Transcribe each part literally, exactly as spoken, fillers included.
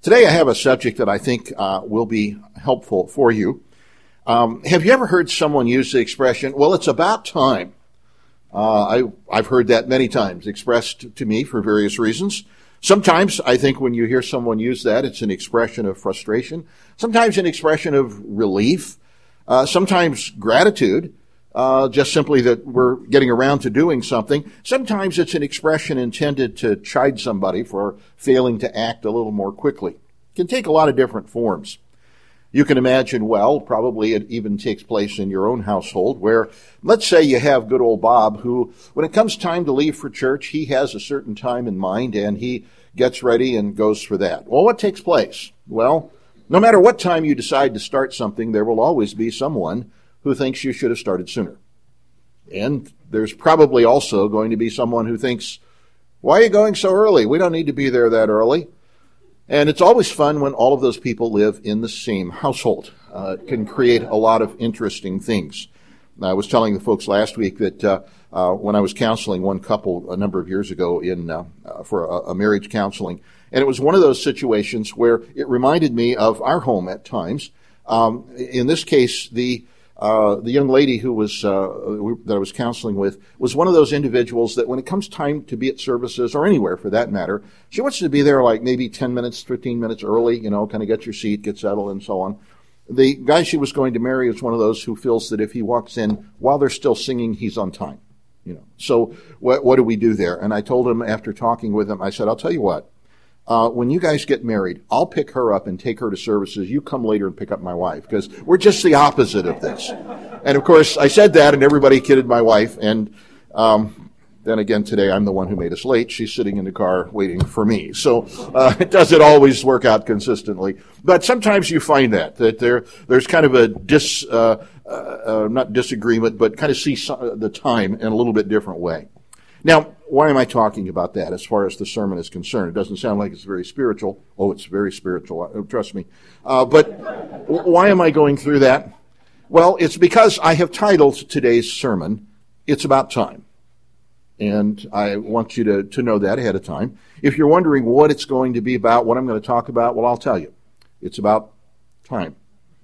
Today I have a subject that I think uh, will be helpful for you. Um, have you ever heard someone use the expression, well, it's about time? Uh, I, I've heard that many times expressed to me for various reasons. Sometimes I think when you hear someone use that, it's an expression of frustration. Sometimes an expression of relief. Uh, sometimes gratitude, uh, just simply that we're getting around to doing something. Sometimes it's an expression intended to chide somebody for failing to act a little more quickly. It can take a lot of different forms. You can imagine, well, probably it even takes place in your own household where, let's say you have good old Bob who, when it comes time to leave for church, he has a certain time in mind and he gets ready and goes for that. Well, what takes place? Well, no matter what time you decide to start something, there will always be someone who thinks you should have started sooner. And there's probably also going to be someone who thinks, why are you going so early? We don't need to be there that early. And it's always fun when all of those people live in the same household. Uh, it can create a lot of interesting things. I was telling the folks last week that uh, uh, when I was counseling one couple a number of years ago in uh, uh, for a, a marriage counseling, and it was one of those situations where it reminded me of our home at times. Um, in this case, the Uh, the young lady who was uh, that I was counseling with was one of those individuals that when it comes time to be at services or anywhere for that matter, she wants to be there like maybe ten minutes, fifteen minutes early, you know, kind of get your seat, get settled, and so on. The guy she was going to marry is one of those who feels that if he walks in while they're still singing, he's on time. You know, so what, what do we do there? And I told him after talking with him, I said, I'll tell you what. Uh, when you guys get married, I'll pick her up and take her to services. You come later and pick up my wife, because we're just the opposite of this. And of course, I said that, and everybody kidded my wife. And um, then again, today I'm the one who made us late. She's sitting in the car waiting for me. So uh, it doesn't always work out consistently. But sometimes you find that that there there's kind of a dis uh, uh, not disagreement, but kind of see some, the time in a little bit different way. Now, why am I talking about that as far as the sermon is concerned? It doesn't sound like it's very spiritual. Oh, it's very spiritual, trust me. Uh, but why am I going through that? Well, it's because I have titled today's sermon, It's About Time. And I want you to, to know that ahead of time. If you're wondering what it's going to be about, what I'm going to talk about, well, I'll tell you. It's about time.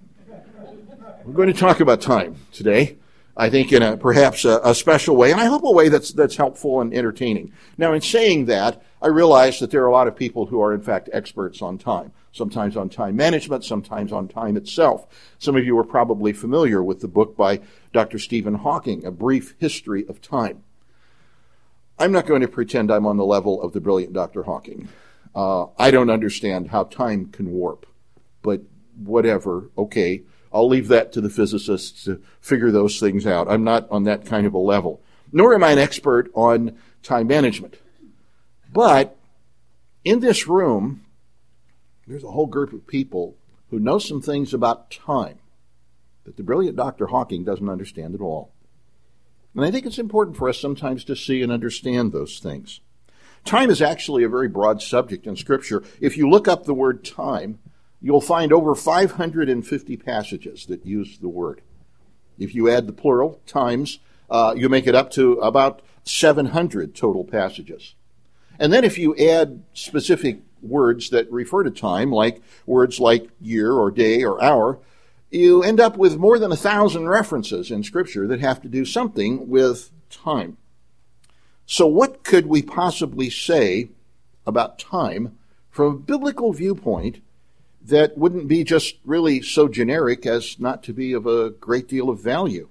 We're going to talk about time today. I think in a perhaps a, a special way, and I hope a way that's that's helpful and entertaining. Now, in saying that, I realize that there are a lot of people who are, in fact, experts on time, sometimes on time management, sometimes on time itself. Some of you are probably familiar with the book by Doctor Stephen Hawking, A Brief History of Time. I'm not going to pretend I'm on the level of the brilliant Doctor Hawking. Uh, I don't understand how time can warp, but whatever, okay. I'll leave that to the physicists to figure those things out. I'm not on that kind of a level. Nor am I an expert on time management. But in this room, there's a whole group of people who know some things about time that the brilliant Doctor Hawking doesn't understand at all. And I think it's important for us sometimes to see and understand those things. Time is actually a very broad subject in Scripture. If you look up the word time, you'll find over five hundred fifty passages that use the word. If you add the plural, times, uh, you make it up to about seven hundred total passages. And then if you add specific words that refer to time, like words like year or day or hour, you end up with more than a thousand references in Scripture that have to do something with time. So what could we possibly say about time from a biblical viewpoint that wouldn't be just really so generic as not to be of a great deal of value?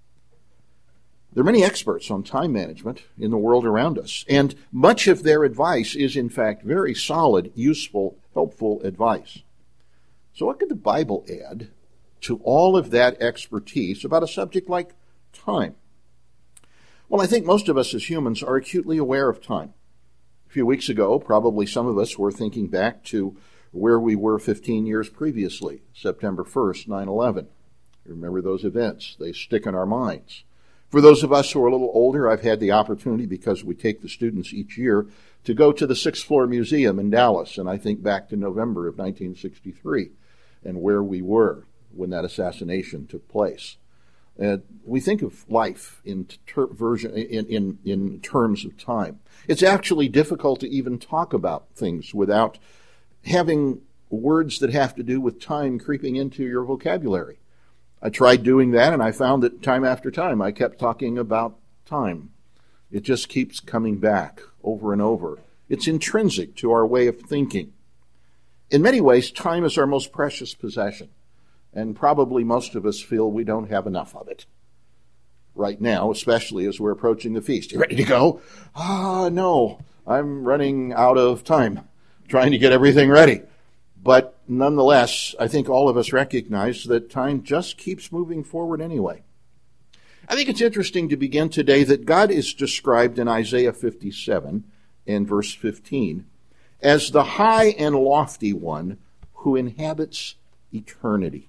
There are many experts on time management in the world around us, and much of their advice is, in fact, very solid, useful, helpful advice. So what could the Bible add to all of that expertise about a subject like time? Well, I think most of us as humans are acutely aware of time. A few weeks ago, probably some of us were thinking back to where we were fifteen years previously, September first, nine eleven. Remember those events. They stick in our minds. For those of us who are a little older, I've had the opportunity, because we take the students each year, to go to the sixth Floor Museum in Dallas, and I think back to November of nineteen sixty-three and where we were when that assassination took place. And we think of life in, ter- version, in, in, in terms of time. It's actually difficult to even talk about things without having words that have to do with time creeping into your vocabulary. I tried doing that, and I found that time after time I kept talking about time. It just keeps coming back over and over. It's intrinsic to our way of thinking. In many ways, time is our most precious possession, and probably most of us feel we don't have enough of it. Right now, especially as we're approaching the feast. You ready to go? Ah, no, I'm running out of time trying to get everything ready. But nonetheless, I think all of us recognize that time just keeps moving forward anyway. I think it's interesting to begin today that God is described in Isaiah fifty-seven and verse fifteen as the high and lofty one who inhabits eternity.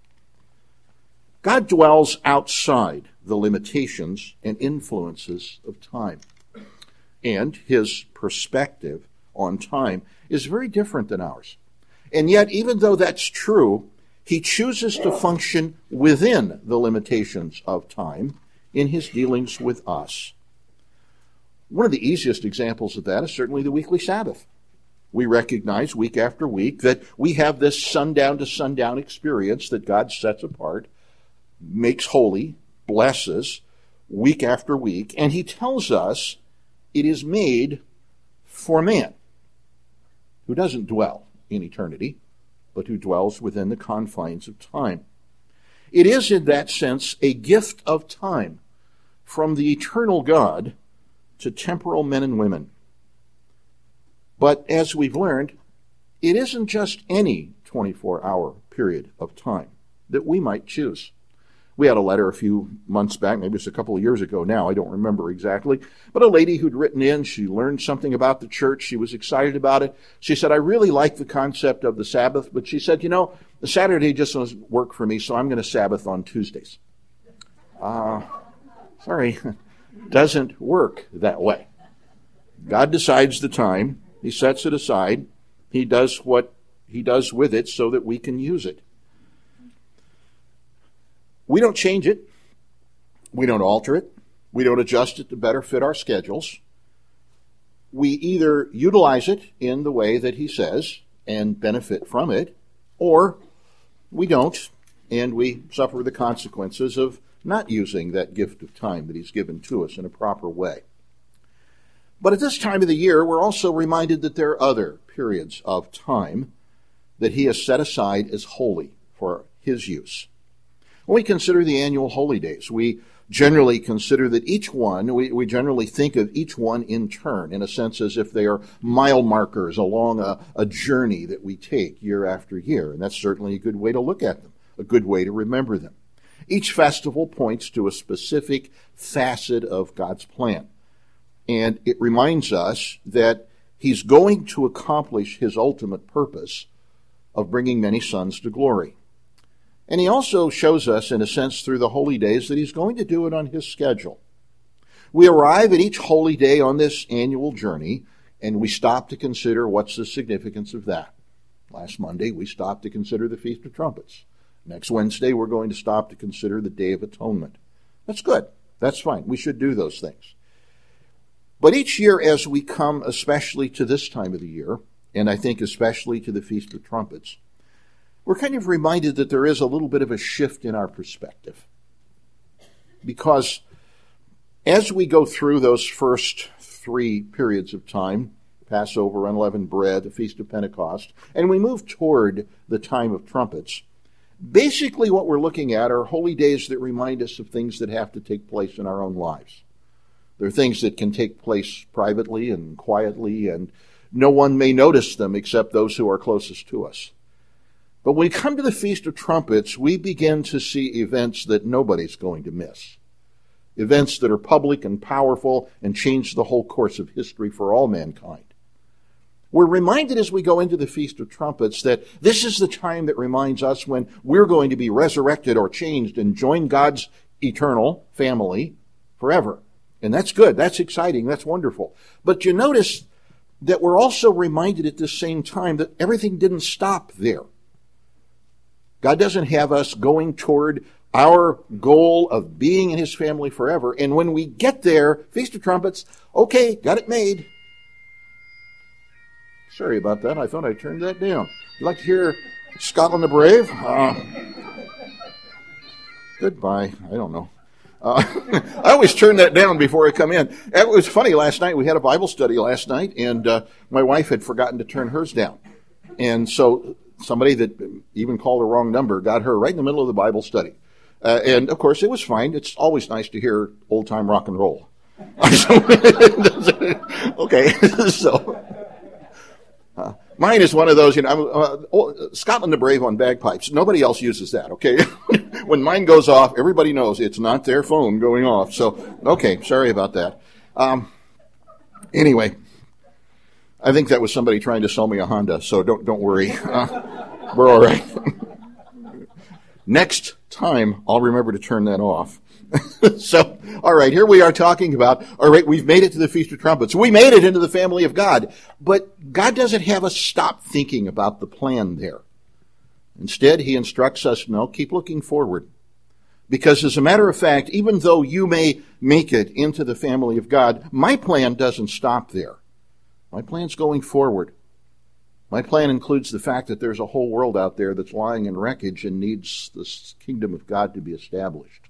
God dwells outside the limitations and influences of time. And his perspective on time is very different than ours. And yet, even though that's true, he chooses to function within the limitations of time in his dealings with us. One of the easiest examples of that is certainly the weekly Sabbath. We recognize week after week that we have this sundown to sundown experience that God sets apart, makes holy, blesses, week after week, and he tells us it is made for man, who doesn't dwell in eternity, but who dwells within the confines of time. It is, in that sense, a gift of time from the eternal God to temporal men and women. But as we've learned, it isn't just any twenty-four hour period of time that we might choose. We had a letter a few months back, maybe it's a couple of years ago now, I don't remember exactly, but a lady who'd written in, she learned something about the church, she was excited about it. She said, I really like the concept of the Sabbath, but she said, you know, the Saturday just doesn't work for me, so I'm going to Sabbath on Tuesdays. Uh, sorry, doesn't work that way. God decides the time, he sets it aside, he does what he does with it so that we can use it. We don't change it. We don't alter it. We don't adjust it to better fit our schedules. We either utilize it in the way that he says and benefit from it, or we don't, and we suffer the consequences of not using that gift of time that he's given to us in a proper way. But at this time of the year, we're also reminded that there are other periods of time that he has set aside as holy for his use. When we consider the annual holy days, we generally consider that each one, we, we generally think of each one in turn, in a sense as if they are mile markers along a, a journey that we take year after year. And that's certainly a good way to look at them, a good way to remember them. Each festival points to a specific facet of God's plan. And it reminds us that he's going to accomplish his ultimate purpose of bringing many sons to glory. And he also shows us, in a sense, through the holy days, that he's going to do it on his schedule. We arrive at each holy day on this annual journey, and we stop to consider what's the significance of that. Last Monday, we stopped to consider the Feast of Trumpets. Next Wednesday, we're going to stop to consider the Day of Atonement. That's good. That's fine. We should do those things. But each year, as we come especially to this time of the year, and I think especially to the Feast of Trumpets, we're kind of reminded that there is a little bit of a shift in our perspective. Because as we go through those first three periods of time, Passover, unleavened bread, the Feast of Pentecost, and we move toward the time of trumpets, basically what we're looking at are holy days that remind us of things that have to take place in our own lives. They're things that can take place privately and quietly, and no one may notice them except those who are closest to us. But when we come to the Feast of Trumpets, we begin to see events that nobody's going to miss. Events that are public and powerful and change the whole course of history for all mankind. We're reminded as we go into the Feast of Trumpets that this is the time that reminds us when we're going to be resurrected or changed and join God's eternal family forever. And that's good. That's exciting. That's wonderful. But you notice that we're also reminded at the same time that everything didn't stop there. God doesn't have us going toward our goal of being in his family forever. And when we get there, Feast of Trumpets, okay, got it made. Sorry about that. I thought I turned that down. You'd like to hear Scotland the Brave? Uh, goodbye. I don't know. Uh, I always turn that down before I come in. It was funny last night. We had a Bible study last night, and uh, my wife had forgotten to turn hers down. And so somebody that even called a wrong number got her right in the middle of the Bible study. Uh, and, of course, it was fine. It's always nice to hear old-time rock and roll. Okay, so... Uh, mine is one of those, you know, uh, oh, Scotland the Brave on bagpipes. Nobody else uses that, okay? When mine goes off, everybody knows it's not their phone going off. So, okay, sorry about that. Um, anyway, I think that was somebody trying to sell me a Honda, so don't don't worry. Uh, we're all right. Next time, I'll remember to turn that off. So, all right, here we are talking about, all right, we've made it to the Feast of Trumpets. We made it into the family of God. But God doesn't have us stop thinking about the plan there. Instead, he instructs us, no, keep looking forward. Because as a matter of fact, even though you may make it into the family of God, my plan doesn't stop there. My plan's going forward. My plan includes the fact that there's a whole world out there that's lying in wreckage and needs the kingdom of God to be established.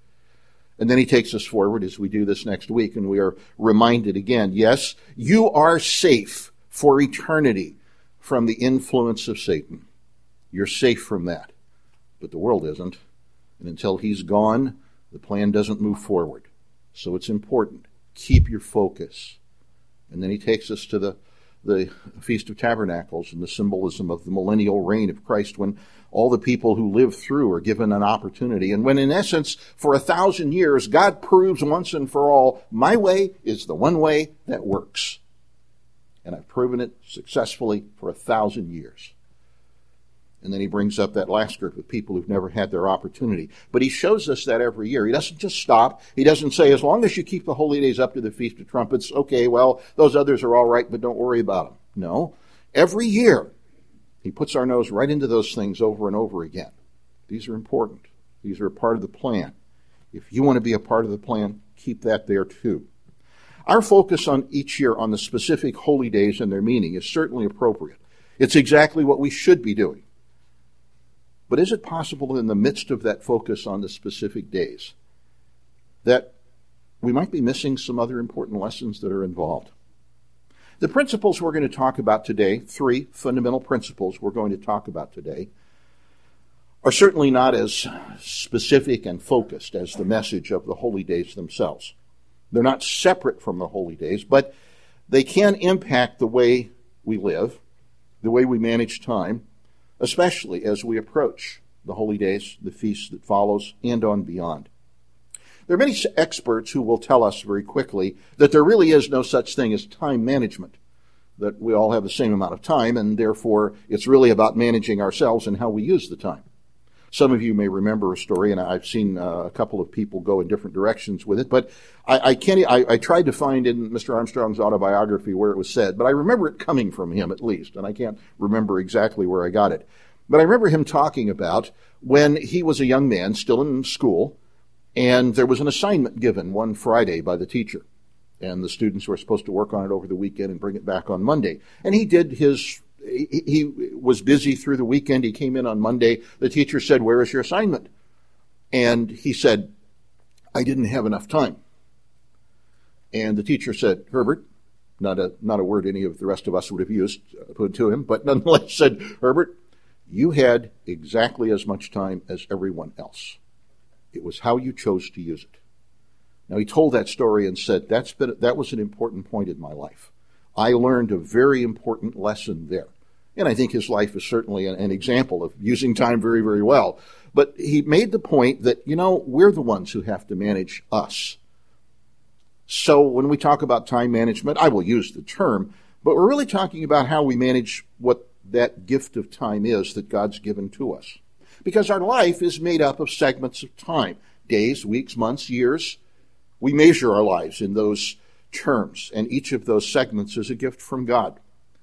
And then he takes us forward as we do this next week, and we are reminded again, yes, you are safe for eternity from the influence of Satan. You're safe from that. But the world isn't. And until he's gone, the plan doesn't move forward. So it's important. Keep your focus. And then he takes us to the, the Feast of Tabernacles and the symbolism of the millennial reign of Christ, when all the people who live through are given an opportunity. And when, in essence, for a thousand years, God proves once and for all, my way is the one way that works. And I've proven it successfully for a thousand years. And then he brings up that last group of people who've never had their opportunity. But he shows us that every year. He doesn't just stop. He doesn't say, as long as you keep the holy days up to the Feast of Trumpets, okay, well, those others are all right, but don't worry about them. No. Every year, he puts our nose right into those things over and over again. These are important. These are a part of the plan. If you want to be a part of the plan, keep that there too. Our focus on each year on the specific holy days and their meaning is certainly appropriate. It's exactly what we should be doing. But is it possible in the midst of that focus on the specific days that we might be missing some other important lessons that are involved? The principles we're going to talk about today, three fundamental principles we're going to talk about today, are certainly not as specific and focused as the message of the holy days themselves. They're not separate from the holy days, but they can impact the way we live, the way we manage time, especially as we approach the holy days, the feast that follows, and on beyond. There are many experts who will tell us very quickly that there really is no such thing as time management, that we all have the same amount of time, and therefore it's really about managing ourselves and how we use the time. Some of you may remember a story, and I've seen uh, a couple of people go in different directions with it, but I, I can't. I, I tried to find in Mister Armstrong's autobiography where it was said, but I remember it coming from him at least, and I can't remember exactly where I got it. But I remember him talking about when he was a young man, still in school, and there was an assignment given one Friday by the teacher. And the students were supposed to work on it over the weekend and bring it back on Monday. And he did his, he, he was busy through the weekend. He came in on Monday. The teacher said, "Where is your assignment?" And he said, "I didn't have enough time." And the teacher said, "Herbert," not a, not a word any of the rest of us would have used, uh, put to him, but nonetheless said, "Herbert, you had exactly as much time as everyone else. It was how you chose to use it." Now, he told that story and said, That's been, that was an important point in my life. I learned a very important lesson there. And I think his life is certainly an, an example of using time very, very well. But he made the point that, you know, we're the ones who have to manage us. So when we talk about time management, I will use the term, but we're really talking about how we manage what that gift of time is that God's given to us. Because our life is made up of segments of time, days, weeks, months, years. We measure our lives in those terms, and each of those segments is a gift from God.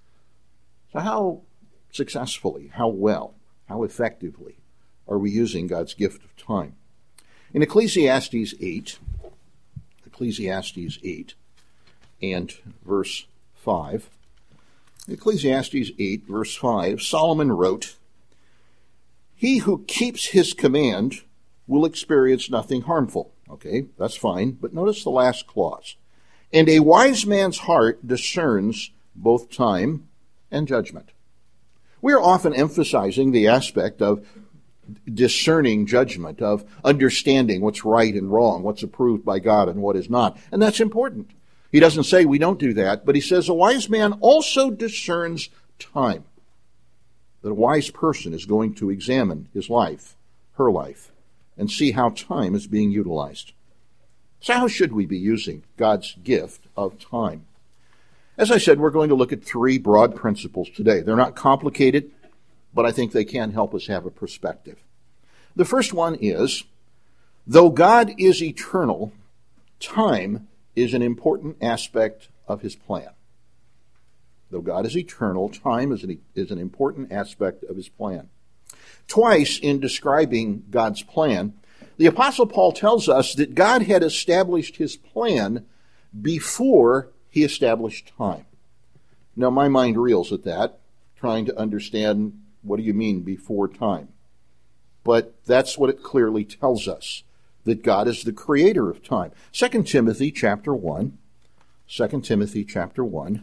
So how successfully, how well, how effectively are we using God's gift of time? In Ecclesiastes eight, Ecclesiastes eight and verse five, Ecclesiastes eight, verse five, Solomon wrote, "He who keeps his command will experience nothing harmful." Okay, that's fine, but notice the last clause. "And a wise man's heart discerns both time and judgment." We are often emphasizing the aspect of discerning judgment, of understanding what's right and wrong, what's approved by God and what is not. And that's important. He doesn't say we don't do that, but he says a wise man also discerns time. That a wise person is going to examine his life, her life, and see how time is being utilized. So how should we be using God's gift of time? As I said, we're going to look at three broad principles today. They're not complicated, but I think they can help us have a perspective. The first one is, though God is eternal, time is an important aspect of his plan. Though God is eternal, time is an, is an important aspect of his plan. Twice in describing God's plan, the Apostle Paul tells us that God had established his plan before he established time. Now, my mind reels at that, trying to understand what do you mean before time. But that's what it clearly tells us, that God is the creator of time. Second Timothy chapter one, Second Timothy chapter one,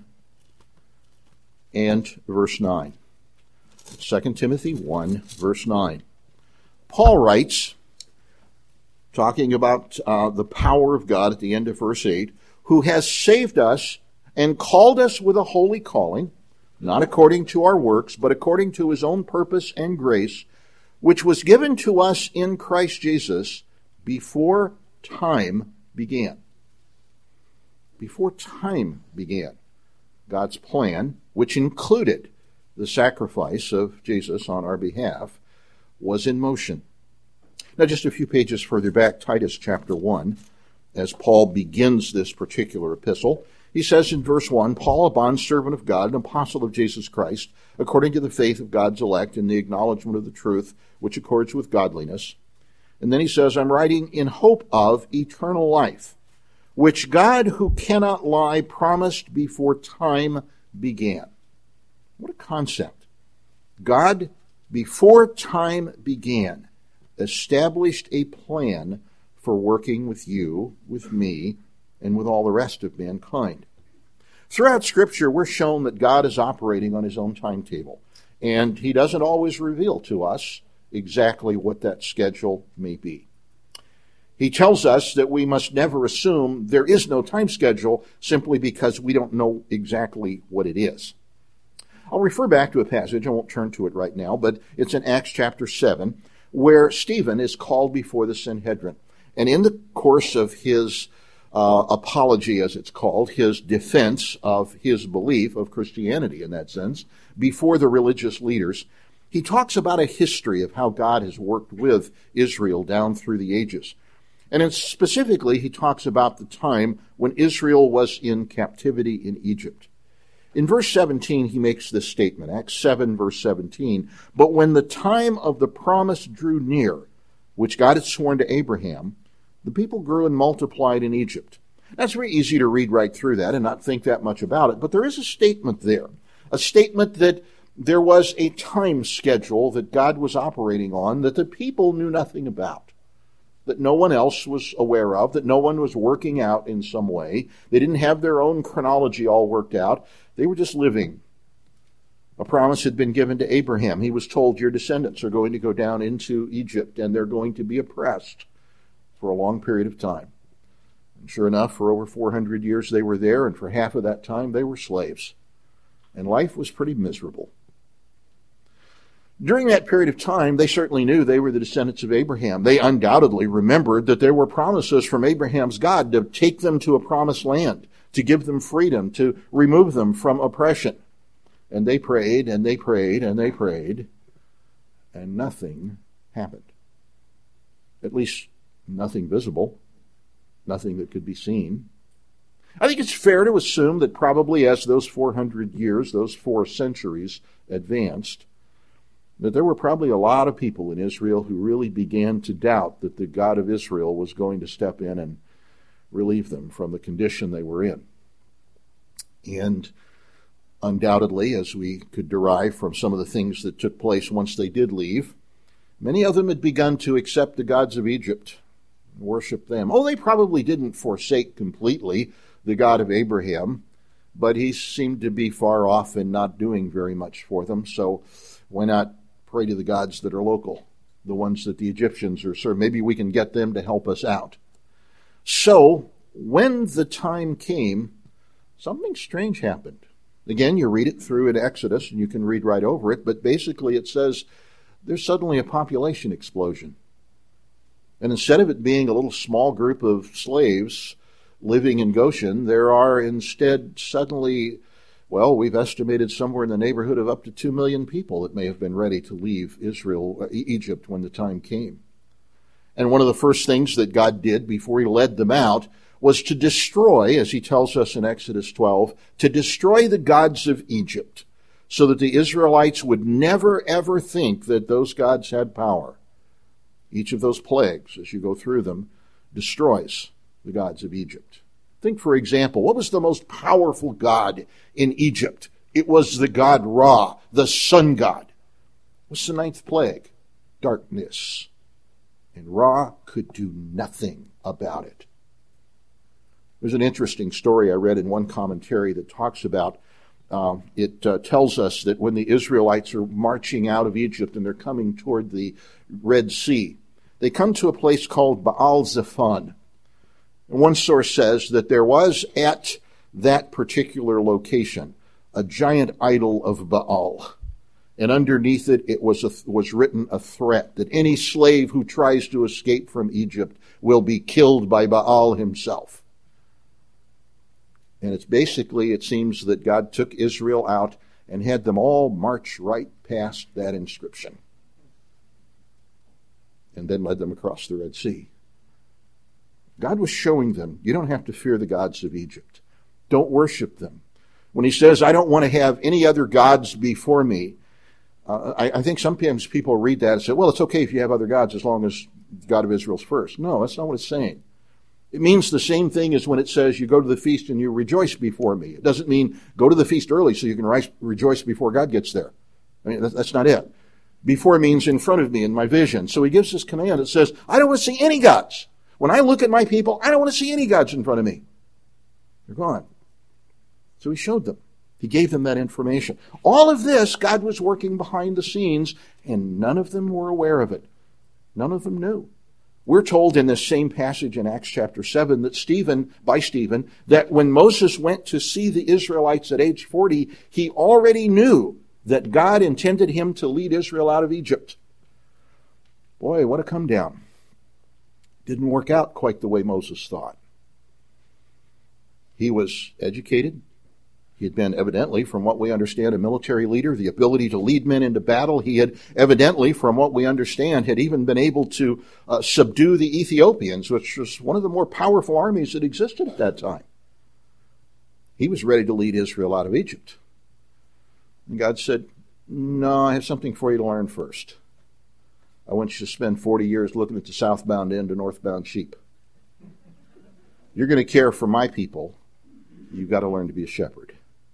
and verse nine. Second Timothy one, verse nine. Paul writes, talking about uh, the power of God at the end of verse eight, "who has saved us and called us with a holy calling, not according to our works, but according to his own purpose and grace, which was given to us in Christ Jesus before time began." Before time began, God's plan, which included the sacrifice of Jesus on our behalf, was in motion. Now, just a few pages further back, Titus chapter one, as Paul begins this particular epistle, he says in verse one, "Paul, a bondservant of God, an apostle of Jesus Christ, according to the faith of God's elect and the acknowledgement of the truth which accords with godliness." And then he says, "I'm writing in hope of eternal life, which God, who cannot lie, promised before time began." What a concept. God, before time began, established a plan for working with you, with me, and with all the rest of mankind. Throughout Scripture, we're shown that God is operating on his own timetable, and he doesn't always reveal to us exactly what that schedule may be. He tells us that we must never assume there is no time schedule simply because we don't know exactly what it is. I'll refer back to a passage, I won't turn to it right now, but it's in Acts chapter seven, where Stephen is called before the Sanhedrin. And in the course of his uh, apology, as it's called, his defense of his belief of Christianity in that sense, before the religious leaders, he talks about a history of how God has worked with Israel down through the ages. And in specifically, he talks about the time when Israel was in captivity in Egypt. In verse seventeen, he makes this statement, Acts seven, verse seventeen, "But when the time of the promise drew near, which God had sworn to Abraham, the people grew and multiplied in Egypt." That's very easy to read right through that and not think that much about it, but there is a statement there, a statement that there was a time schedule that God was operating on that the people knew nothing about, that no one else was aware of, that no one was working out in some way. They didn't have their own chronology all worked out. They were just living. A promise had been given to Abraham. He was told, your descendants are going to go down into Egypt and they're going to be oppressed for a long period of time. And sure enough, for over four hundred years they were there, and for half of that time they were slaves. And life was pretty miserable. During that period of time, they certainly knew they were the descendants of Abraham. They undoubtedly remembered that there were promises from Abraham's God to take them to a promised land, to give them freedom, to remove them from oppression. And they prayed, and they prayed, and they prayed, and nothing happened. At least nothing visible, nothing that could be seen. I think it's fair to assume that probably as those four hundred years, those four centuries advanced, that there were probably a lot of people in Israel who really began to doubt that the God of Israel was going to step in and relieve them from the condition they were in. And undoubtedly, as we could derive from some of the things that took place once they did leave. Many of them had begun to accept the gods of Egypt, worship them. Oh, they probably didn't forsake completely the God of Abraham, but he seemed to be far off and not doing very much for them. So why not pray to the gods that are local, the ones that the Egyptians are serving? Maybe we can get them to help us out. So when the time came, something strange happened. Again, you read it through in Exodus, and you can read right over it, but basically it says there's suddenly a population explosion. And instead of it being a little small group of slaves living in Goshen, there are instead suddenly, well, we've estimated somewhere in the neighborhood of up to two million people that may have been ready to leave Israel, uh, Egypt when the time came. And one of the first things that God did before he led them out was to destroy, as he tells us in Exodus twelve, to destroy the gods of Egypt, so that the Israelites would never, ever think that those gods had power. Each of those plagues, as you go through them, destroys the gods of Egypt. Think, for example, what was the most powerful god in Egypt? It was the god Ra, the sun god. What's the ninth plague? Darkness. And Ra could do nothing about it. There's an interesting story I read in one commentary that talks about Uh, it uh, tells us that when the Israelites are marching out of Egypt and they're coming toward the Red Sea, they come to a place called Baal Zephon. And one source says that there was at that particular location a giant idol of Baal. And underneath it, it was, a, was written a threat that any slave who tries to escape from Egypt will be killed by Baal himself. And it's basically, it seems that God took Israel out and had them all march right past that inscription. And then led them across the Red Sea. God was showing them, you don't have to fear the gods of Egypt. Don't worship them. When he says, I don't want to have any other gods before me, uh, I, I think sometimes people read that and say, well, it's okay if you have other gods as long as the God of Israel's first. No, that's not what it's saying. It means the same thing as when it says you go to the feast and you rejoice before me. It doesn't mean go to the feast early so you can rise, rejoice before God gets there. I mean, that's not it. Before means in front of me in my vision. So he gives this command that says, I don't want to see any gods. When I look at my people, I don't want to see any gods in front of me. They're gone. So he showed them. He gave them that information. All of this, God was working behind the scenes, and none of them were aware of it. None of them knew. We're told in this same passage in Acts chapter seven that Stephen, by Stephen, that when Moses went to see the Israelites at age forty, he already knew that God intended him to lead Israel out of Egypt. Boy, what a come down. Didn't work out quite the way Moses thought. He was educated. He had been evidently, from what we understand, a military leader, the ability to lead men into battle. He had evidently, from what we understand, had even been able to uh, subdue the Ethiopians, which was one of the more powerful armies that existed at that time. He was ready to lead Israel out of Egypt. And God said, no, I have something for you to learn first. I want you to spend forty years looking at the southbound end of northbound sheep. You're going to care for my people. You've got to learn to be a shepherd.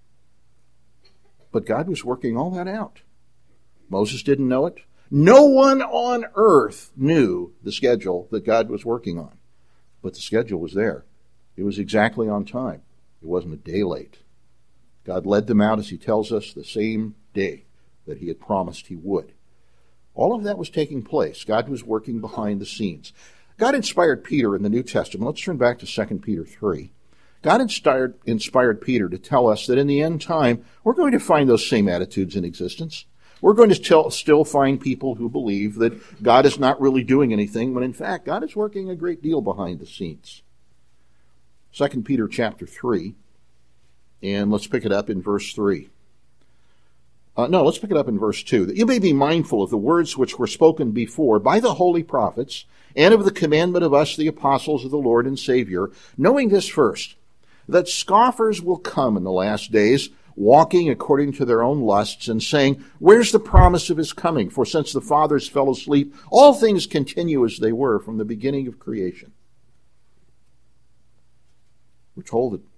But God was working all that out. Moses didn't know it. No one on earth knew the schedule that God was working on. But the schedule was there. It was exactly on time. It wasn't a day late. God led them out, as he tells us, the same day that he had promised he would. All of that was taking place. God was working behind the scenes. God inspired Peter in the New Testament. Let's turn back to Second Peter three. God inspired, inspired Peter to tell us that in the end time, we're going to find those same attitudes in existence. We're going to tell, still find people who believe that God is not really doing anything, when in fact, God is working a great deal behind the scenes. Second Peter chapter three, and let's pick it up in verse three. Uh, no, let's pick it up in verse two. That you may be mindful of the words which were spoken before by the holy prophets, and of the commandment of us, the apostles of the Lord and Savior, knowing this first, that scoffers will come in the last days, walking according to their own lusts, and saying, where's the promise of his coming? For since the fathers fell asleep, all things continue as they were from the beginning of creation. We're told that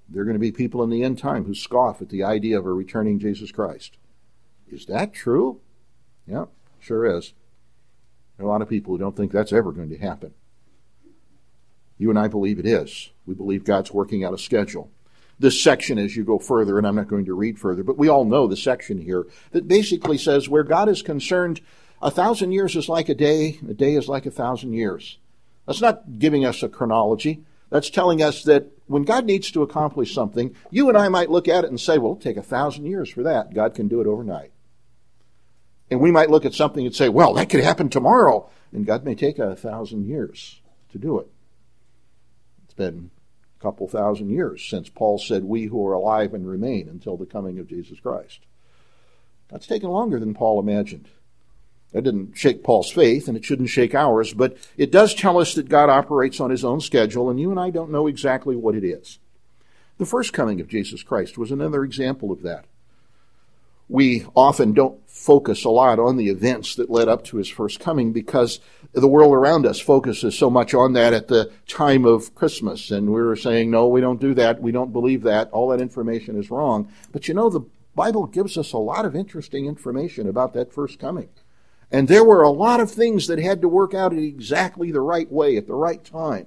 there are going to be people in the end time who scoff at the idea of a returning Jesus Christ. Is that true? Yeah, sure is. There are a lot of people who don't think that's ever going to happen. You and I believe it is. We believe God's working out a schedule. This section, as you go further, and I'm not going to read further, but we all know the section here that basically says where God is concerned, a thousand years is like a day, a day is like a thousand years. That's not giving us a chronology. That's telling us that when God needs to accomplish something, you and I might look at it and say, well, it'll take a thousand years for that. God can do it overnight. And we might look at something and say, well, that could happen tomorrow. And God may take a thousand years to do it. It's been a couple thousand years since Paul said, we who are alive and remain until the coming of Jesus Christ. That's taken longer than Paul imagined. That didn't shake Paul's faith, and it shouldn't shake ours, but it does tell us that God operates on his own schedule, and you and I don't know exactly what it is. The first coming of Jesus Christ was another example of that. We often don't focus a lot on the events that led up to his first coming because the world around us focuses so much on that at the time of Christmas, and we're saying, no, we don't do that, we don't believe that, all that information is wrong. But you know, the Bible gives us a lot of interesting information about that first coming. And there were a lot of things that had to work out in exactly the right way at the right time.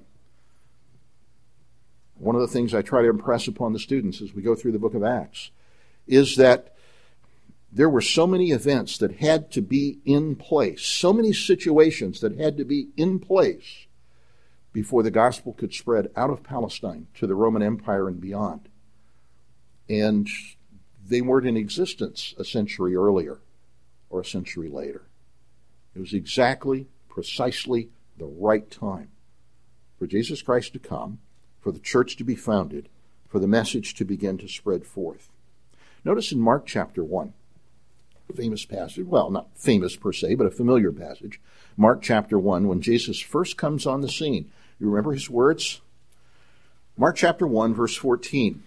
One of the things I try to impress upon the students as we go through the book of Acts is that there were so many events that had to be in place, so many situations that had to be in place before the gospel could spread out of Palestine to the Roman Empire and beyond. And they weren't in existence a century earlier or a century later. It was exactly, precisely the right time for Jesus Christ to come, for the church to be founded, for the message to begin to spread forth. Notice in Mark chapter one, a famous passage, well, not famous per se, but a familiar passage, Mark chapter one, when Jesus first comes on the scene. You remember his words? Mark chapter one, verse fourteen.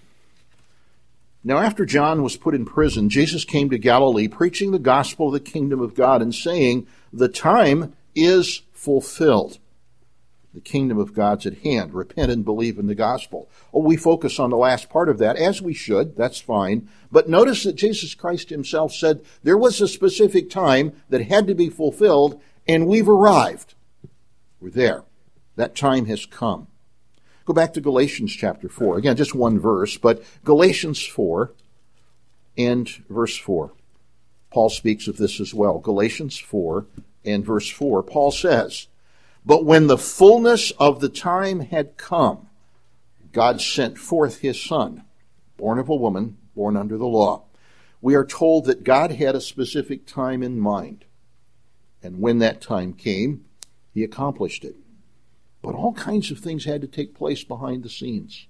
Now after John was put in prison, Jesus came to Galilee, preaching the gospel of the kingdom of God and saying, the time is fulfilled. The kingdom of God's at hand. Repent and believe in the gospel. Oh, we focus on the last part of that, as we should. That's fine. But notice that Jesus Christ himself said there was a specific time that had to be fulfilled, and we've arrived. We're there. That time has come. Go back to Galatians chapter four. Again, just one verse, but Galatians four and verse four. Paul speaks of this as well. Galatians four and verse four. Paul says, but when the fullness of the time had come, God sent forth his Son, born of a woman, born under the law. We are told that God had a specific time in mind. And when that time came, he accomplished it. But all kinds of things had to take place behind the scenes.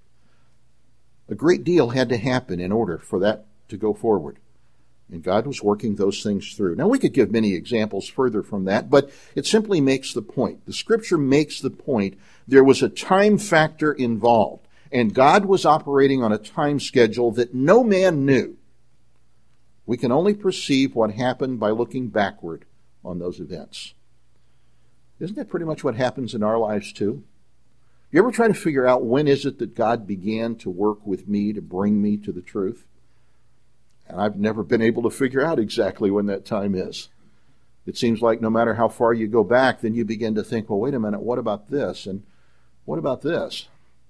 A great deal had to happen in order for that to go forward. And God was working those things through. Now, we could give many examples further from that, but it simply makes the point. The Scripture makes the point. There was a time factor involved, and God was operating on a time schedule that no man knew. We can only perceive what happened by looking backward on those events. Isn't that pretty much what happens in our lives too? You ever try to figure out when is it that God began to work with me to bring me to the truth? And I've never been able to figure out exactly when that time is. It seems like no matter how far you go back, then you begin to think, well, wait a minute, what about this? And what about this?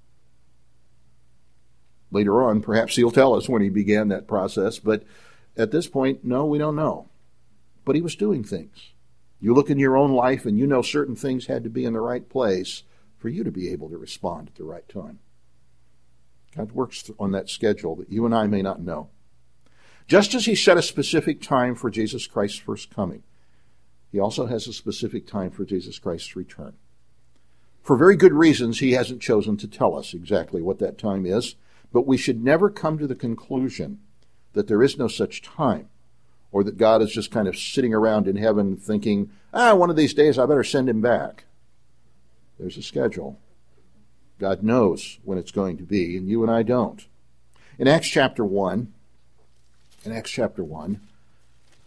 Later on, perhaps he'll tell us when he began that process, but at this point, no, we don't know. But he was doing things. You look in your own life and you know certain things had to be in the right place for you to be able to respond at the right time. God works on that schedule that you and I may not know. Just as he set a specific time for Jesus Christ's first coming, he also has a specific time for Jesus Christ's return. For very good reasons, he hasn't chosen to tell us exactly what that time is, but we should never come to the conclusion that there is no such time, or that God is just kind of sitting around in heaven thinking, ah, one of these days I better send him back. There's a schedule. God knows when it's going to be, and you and I don't. In Acts chapter one, in Acts chapter one,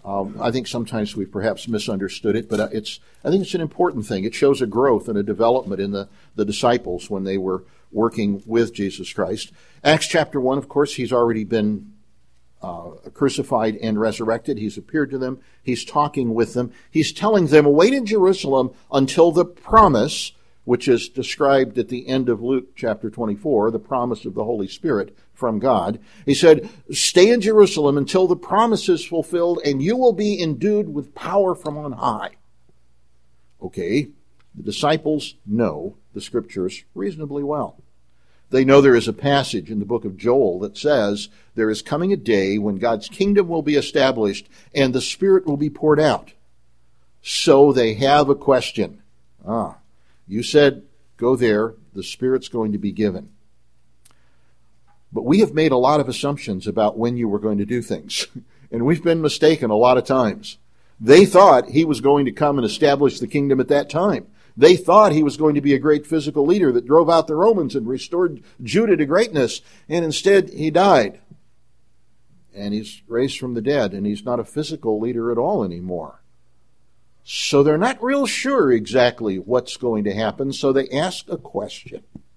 Um, I think sometimes we've perhaps misunderstood it, but it's I think it's an important thing. It shows a growth and a development in the, the disciples when they were working with Jesus Christ. Acts chapter one, of course, he's already been uh, crucified and resurrected. He's appeared to them. He's talking with them. He's telling them, wait in Jerusalem until the promise, which is described at the end of Luke chapter twenty-four, the promise of the Holy Spirit from God. He said, stay in Jerusalem until the promise is fulfilled, and you will be endued with power from on high. Okay, the disciples know the Scriptures reasonably well. They know there is a passage in the book of Joel that says there is coming a day when God's kingdom will be established and the Spirit will be poured out. So they have a question. Ah, you said, go there, the Spirit's going to be given. But we have made a lot of assumptions about when you were going to do things. And we've been mistaken a lot of times. They thought he was going to come and establish the kingdom at that time. They thought he was going to be a great physical leader that drove out the Romans and restored Judah to greatness. And instead, he died. And he's raised from the dead. And he's not a physical leader at all anymore. So they're not real sure exactly what's going to happen. So they ask a question.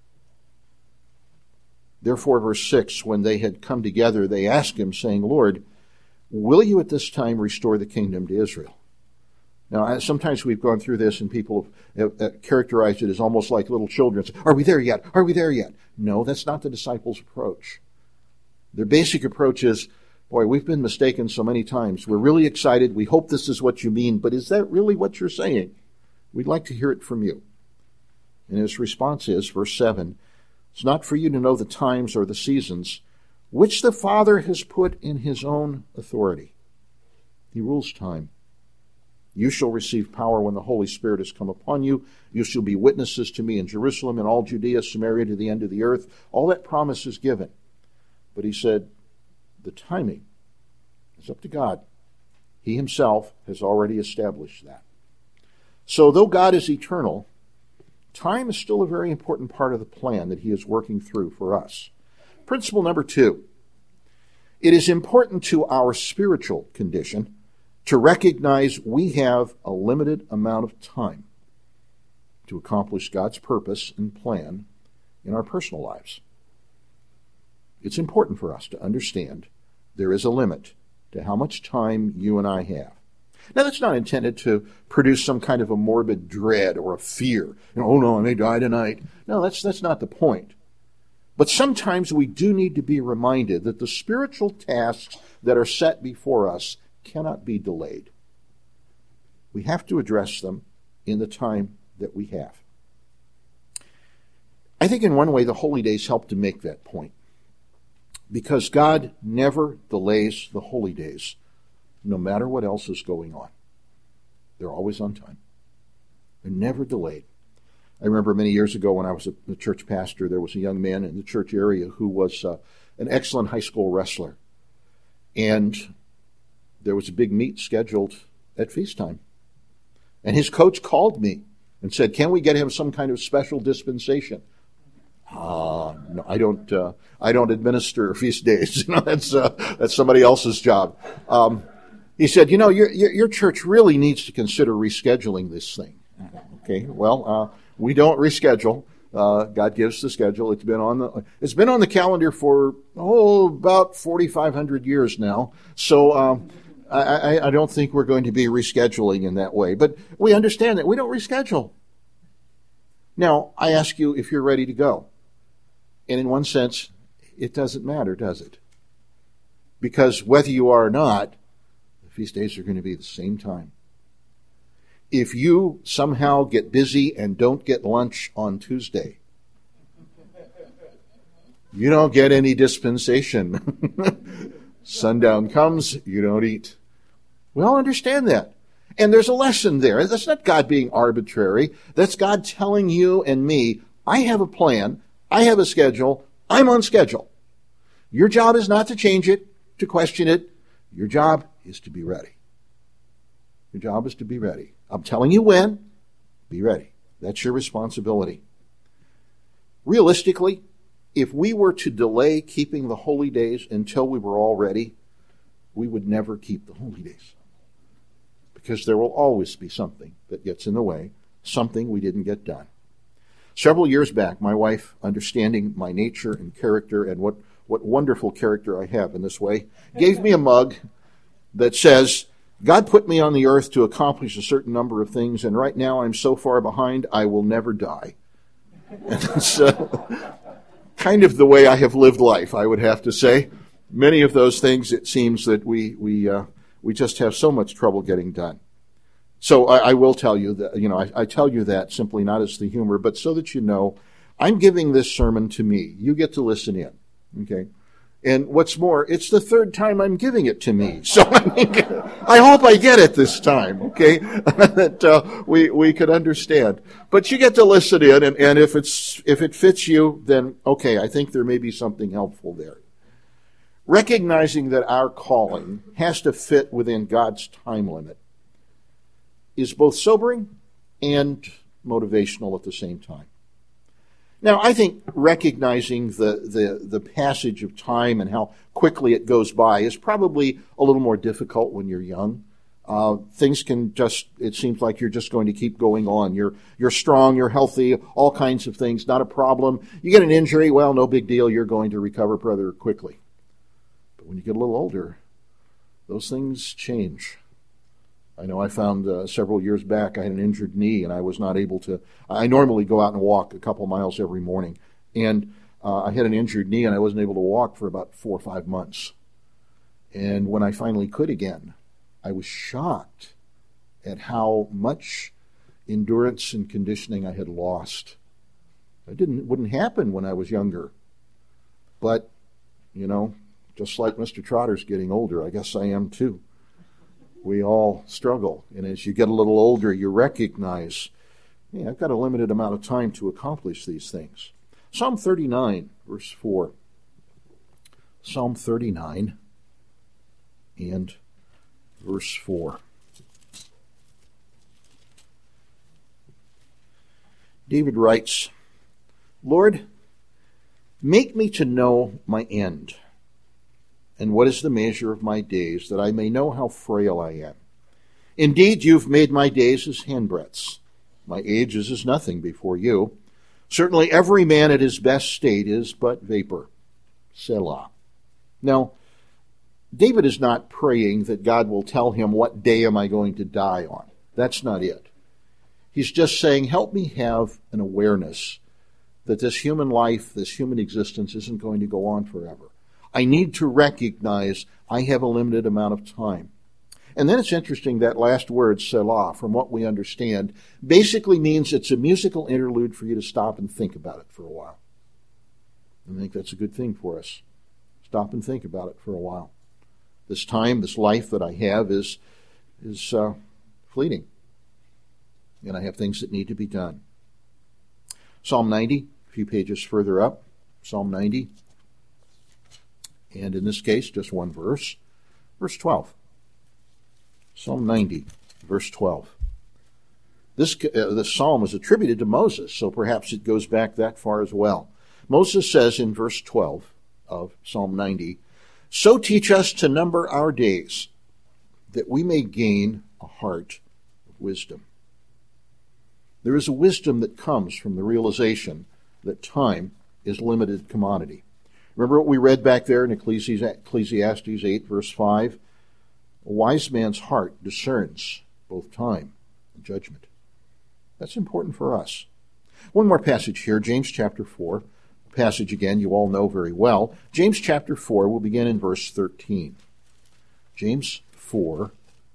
Therefore, verse six, when they had come together, they asked him, saying, Lord, will you at this time restore the kingdom to Israel? Now, sometimes we've gone through this and people have characterized it as almost like little children. Are we there yet? Are we there yet? No, that's not the disciples' approach. Their basic approach is, boy, we've been mistaken so many times. We're really excited. We hope this is what you mean, but is that really what you're saying? We'd like to hear it from you. And his response is, verse seven, it's not for you to know the times or the seasons, which the Father has put in his own authority. He rules time. You shall receive power when the Holy Spirit has come upon you. You shall be witnesses to me in Jerusalem and all Judea, Samaria, to the end of the earth. All that promise is given. But he said, the timing is up to God. He himself has already established that. So though God is eternal, time is still a very important part of the plan that he is working through for us. Principle number two. It is important to our spiritual condition to recognize we have a limited amount of time to accomplish God's purpose and plan in our personal lives. It's important for us to understand there is a limit to how much time you and I have. Now, that's not intended to produce some kind of a morbid dread or a fear. You know, oh no, I may die tonight. No, that's that's not the point. But sometimes we do need to be reminded that the spiritual tasks that are set before us cannot be delayed. We have to address them in the time that we have. I think in one way the holy days help to make that point. Because God never delays the holy days, no matter what else is going on. They're always on time. They're never delayed. I remember many years ago when I was a church pastor, there was a young man in the church area who was uh, an excellent high school wrestler. And there was a big meet scheduled at feast time. And his coach called me and said, can we get him some kind of special dispensation? Ah, uh, no, I don't. Uh, I don't administer feast days. You know, that's uh, that's somebody else's job. Um, he said, you know, your, your your church really needs to consider rescheduling this thing. Okay, well, uh, we don't reschedule. Uh, God gives the schedule. It's been on the it's been on the calendar for oh about forty-five hundred years now. So um, I, I, I don't think we're going to be rescheduling in that way. But we understand that we don't reschedule. Now, I ask you if you're ready to go. And in one sense, it doesn't matter, does it? Because whether you are or not, the feast days are going to be at the same time. If you somehow get busy and don't get lunch on Tuesday, you don't get any dispensation. Sundown comes, you don't eat. We all understand that. And there's a lesson there. That's not God being arbitrary. That's God telling you and me, I have a plan. I have a schedule. I'm on schedule. Your job is not to change it, to question it. Your job is to be ready. Your job is to be ready. I'm telling you when. Be ready. That's your responsibility. Realistically, if we were to delay keeping the holy days until we were all ready, we would never keep the holy days. because there will always be something that gets in the way, something we didn't get done. Several years back, my wife, understanding my nature and character and what, what wonderful character I have in this way, gave me a mug that says, God put me on the earth to accomplish a certain number of things, and right now I'm so far behind, I will never die. And it's uh, kind of the way I have lived life, I would have to say. Many of those things, it seems that we we uh, we just have so much trouble getting done. So I, I will tell you that, you know, I, I tell you that simply not as the humor, but so that you know, I'm giving this sermon to me. You get to listen in, okay? And what's more, it's the third time I'm giving it to me. So I, mean, I hope I get it this time, okay? that uh, we we could understand. But you get to listen in, and, and if it's if it fits you, then okay, I think there may be something helpful there. Recognizing that our calling has to fit within God's time limit is both sobering and motivational at the same time. Now, I think recognizing the, the, the passage of time and how quickly it goes by is probably a little more difficult when you're young. Uh, things can just, it seems like you're just going to keep going on. You're, you're strong, you're healthy, all kinds of things, not a problem. You get an injury, well, no big deal, you're going to recover rather quickly. But when you get a little older, those things change. I know I found uh, several years back I had an injured knee and I was not able to, I normally go out and walk a couple miles every morning. And uh, I had an injured knee and I wasn't able to walk for about four or five months. And when I finally could again, I was shocked at how much endurance and conditioning I had lost. It didn't, it wouldn't happen when I was younger. But, you know, just like Mister Trotter's getting older, I guess I am too. We all struggle. And as you get a little older, you recognize, yeah, I've got a limited amount of time to accomplish these things. Psalm thirty-nine, verse four. Psalm thirty-nine and verse four. David writes, Lord, make me to know my end, and what is the measure of my days, that I may know how frail I am. Indeed, you've made my days as handbreadths. My age is as nothing before you. Certainly every man at his best state is but vapor. Selah. Now, David is not praying that God will tell him what day am I going to die on. That's not it. He's just saying, help me have an awareness that this human life, this human existence isn't going to go on forever. I need to recognize I have a limited amount of time. And then it's interesting, that last word, Selah, from what we understand, basically means it's a musical interlude for you to stop and think about it for a while. I think that's a good thing for us. Stop and think about it for a while. This time, this life that I have is, is uh, fleeting. And I have things that need to be done. Psalm ninety, a few pages further up, Psalm ninety. And in this case, just one verse, verse twelve. Psalm ninety, verse twelve. This, uh, this psalm is attributed to Moses, so perhaps it goes back that far as well. Moses says in verse twelve of Psalm ninety, so teach us to number our days, that we may gain a heart of wisdom. There is a wisdom that comes from the realization that time is limited commodity. Remember what we read back there in Ecclesiastes eight, verse five? A wise man's heart discerns both time and judgment. That's important for us. One more passage here, James chapter four. A passage, again, you all know very well. James chapter four, we'll begin in verse thirteen. James four,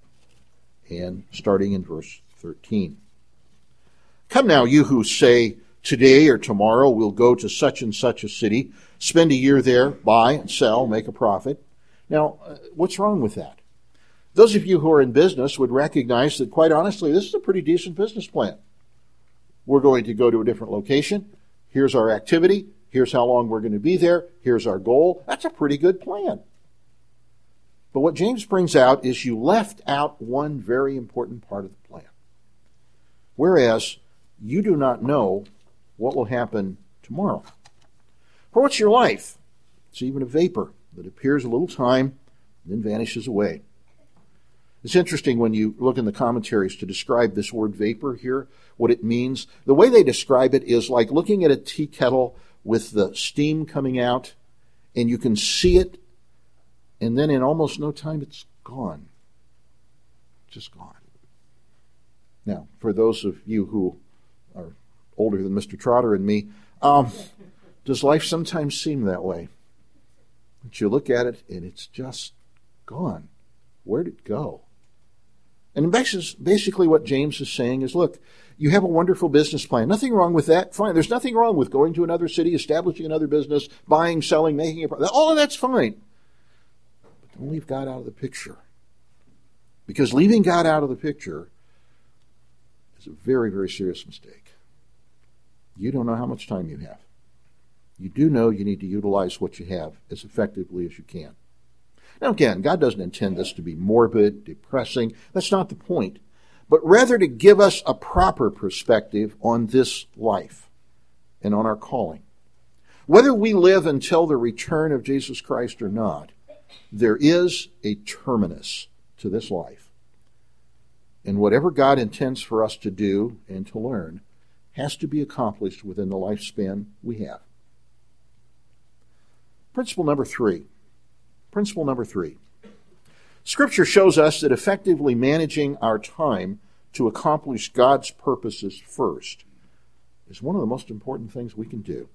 and starting in verse thirteen. Come now, you who say, today or tomorrow we'll go to such and such a city, spend a year there, buy and sell, make a profit. Now, uh, what's wrong with that? Those of you who are in business would recognize that, quite honestly, this is a pretty decent business plan. We're going to go to a different location. Here's our activity. Here's how long we're going to be there. Here's our goal. That's a pretty good plan. But what James brings out is you left out one very important part of the plan. Whereas you do not know what will happen tomorrow. For what's your life? It's even a vapor that appears a little time and then vanishes away. It's interesting when you look in the commentaries to describe this word vapor here, what it means. The way they describe it is like looking at a tea kettle with the steam coming out, and you can see it, and then in almost no time it's gone. Just gone. Now, for those of you who are older than Mister Trotter and me, um, does life sometimes seem that way? But you look at it, and it's just gone. Where'd it go? And basically what James is saying is, look, you have a wonderful business plan. Nothing wrong with that. Fine. There's nothing wrong with going to another city, establishing another business, buying, selling, making a profit. All of that's fine. But don't leave God out of the picture. Because leaving God out of the picture is a very, very serious mistake. You don't know how much time you have. You do know you need to utilize what you have as effectively as you can. Now again, God doesn't intend this to be morbid, depressing. That's not the point. But rather to give us a proper perspective on this life and on our calling. Whether we live until the return of Jesus Christ or not, there is a terminus to this life. And whatever God intends for us to do and to learn has to be accomplished within the lifespan we have. Principle number three. Principle number three. Scripture shows us that effectively managing our time to accomplish God's purposes first is one of the most important things we can do.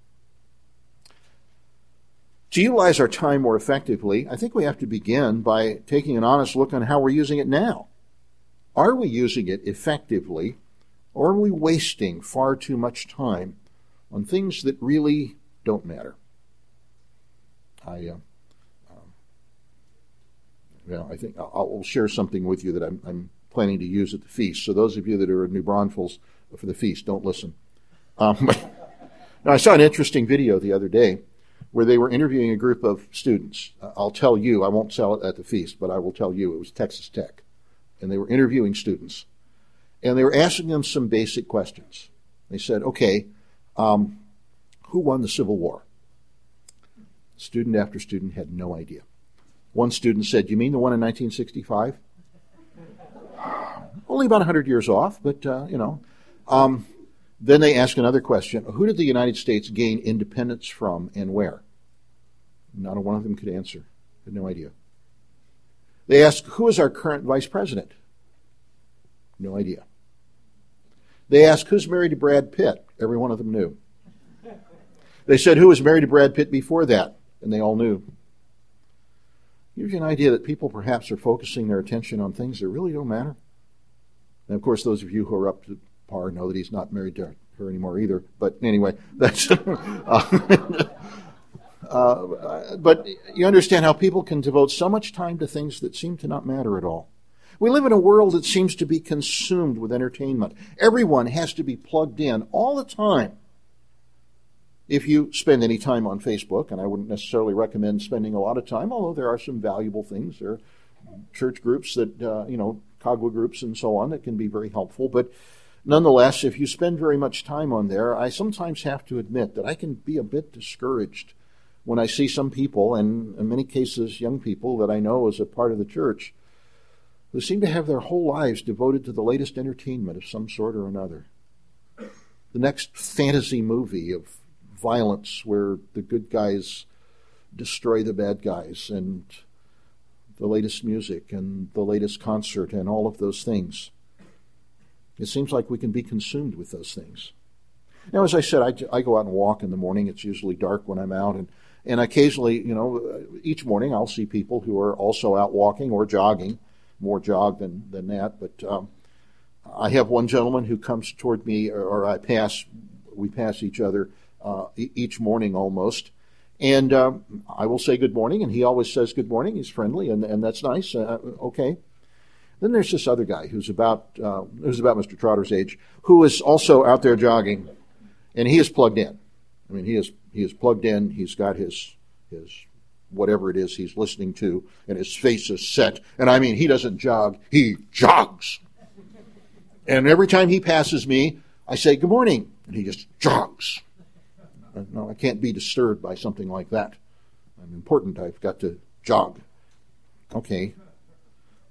To utilize our time more effectively, I think we have to begin by taking an honest look on how we're using it now. Are we using it effectively, or are we wasting far too much time on things that really don't matter? I, uh, um, well, I think I'll, I'll share something with you that I'm, I'm planning to use at the feast. So those of you that are in New Braunfels for the feast, don't listen. Um, now, I saw an interesting video the other day where they were interviewing a group of students. Uh, I'll tell you, I won't tell it at the feast, but I will tell you it was Texas Tech. And they were interviewing students. And they were asking them some basic questions. They said, okay, um, who won the Civil War? Student after student had no idea. One student said, you mean the one in nineteen sixty-five? Only about one hundred years off, but, uh, you know. Um, then they asked another question. Who did the United States gain independence from and where? Not a one of them could answer. Had no idea. They asked, who is our current vice president? No idea. They asked, who's married to Brad Pitt? Every one of them knew. They said, who was married to Brad Pitt before that? And they all knew. Gives you an idea that people perhaps are focusing their attention on things that really don't matter. And of course, those of you who are up to par know that he's not married to her anymore either. But anyway, that's... uh, uh, but you understand how people can devote so much time to things that seem to not matter at all. We live in a world that seems to be consumed with entertainment. Everyone has to be plugged in all the time. If you spend any time on Facebook, and I wouldn't necessarily recommend spending a lot of time, although there are some valuable things. There are church groups that, uh, you know, Cogwa groups and so on that can be very helpful. But nonetheless, if you spend very much time on there, I sometimes have to admit that I can be a bit discouraged when I see some people, and in many cases young people that I know as a part of the church, who seem to have their whole lives devoted to the latest entertainment of some sort or another. The next fantasy movie of violence where the good guys destroy the bad guys, and the latest music and the latest concert and all of those things. It seems like we can be consumed with those things. Now, as I said, I, I go out and walk in the morning. It's usually dark when I'm out, and, and occasionally, you know, each morning I'll see people who are also out walking or jogging, more jog than, than that, but um, I have one gentleman who comes toward me, or, or I pass, we pass each other Uh, each morning almost. And um, I will say good morning, and he always says good morning. He's friendly, and, and that's nice. Uh, okay. Then there's this other guy who's about uh, who's about Mister Trotter's age, who is also out there jogging, and he is plugged in. I mean, he is he is plugged in. He's got his his whatever it is he's listening to, and his face is set. And I mean, he doesn't jog; he jogs. And every time he passes me, I say good morning, and he just jogs. No, I can't be disturbed by something like that. I'm important. I've got to jog. Okay.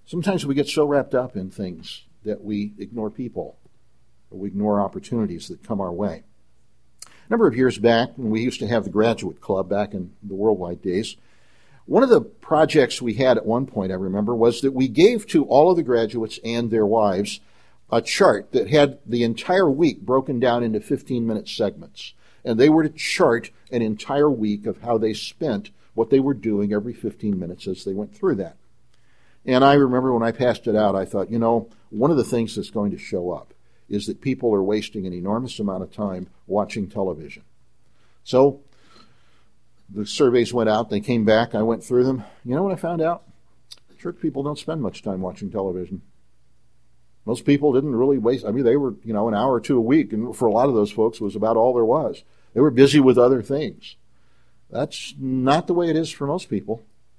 Sometimes we get so wrapped up in things that we ignore people, or we ignore opportunities that come our way. A number of years back, when we used to have the graduate club back in the worldwide days, one of the projects we had at one point, I remember, was that we gave to all of the graduates and their wives a chart that had the entire week broken down into fifteen-minute segments. And they were to chart an entire week of how they spent what they were doing every fifteen minutes as they went through that. And I remember when I passed it out, I thought, you know, one of the things that's going to show up is that people are wasting an enormous amount of time watching television. So the surveys went out, they came back, I went through them. You know what I found out? Church people don't spend much time watching television. Most people didn't really waste, I mean, they were, you know, an hour or two a week, and for a lot of those folks, it was about all there was. They were busy with other things. That's not the way it is for most people.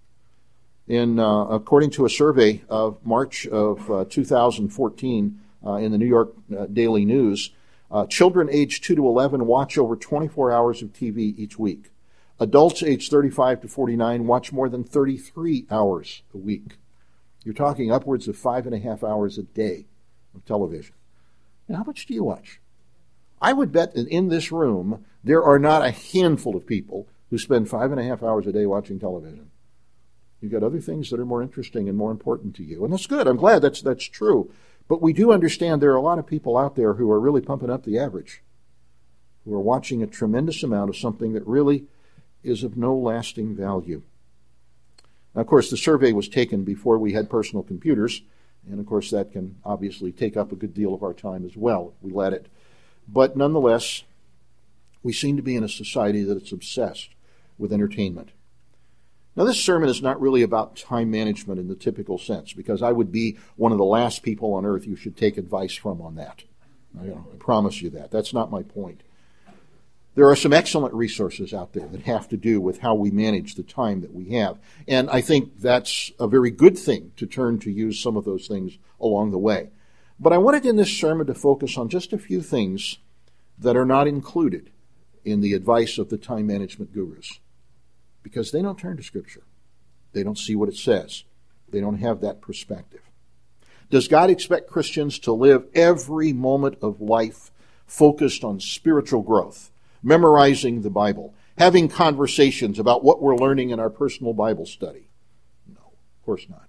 In uh, according to a survey of March of uh, two thousand fourteen uh, in the New York uh, Daily News, uh, children aged two to eleven watch over twenty-four hours of T V each week. Adults aged thirty-five to forty-nine watch more than thirty-three hours a week. You're talking upwards of five and a half hours a day of television. Now, how much do you watch? I would bet that in this room, there are not a handful of people who spend five and a half hours a day watching television. You've got other things that are more interesting and more important to you. And that's good. I'm glad that's that's true. But we do understand there are a lot of people out there who are really pumping up the average, who are watching a tremendous amount of something that really is of no lasting value. Now, of course, the survey was taken before we had personal computers, and of course that can obviously take up a good deal of our time as well if we let it. But nonetheless, we seem to be in a society that is obsessed with entertainment. Now, this sermon is not really about time management in the typical sense, because I would be one of the last people on earth you should take advice from on that. I, I promise you that. That's not my point. There are some excellent resources out there that have to do with how we manage the time that we have. And I think that's a very good thing to turn to use some of those things along the way. But I wanted in this sermon to focus on just a few things that are not included in the advice of the time management gurus, because they don't turn to Scripture. They don't see what it says. They don't have that perspective. Does God expect Christians to live every moment of life focused on spiritual growth, memorizing the Bible, having conversations about what we're learning in our personal Bible study? No, of course not.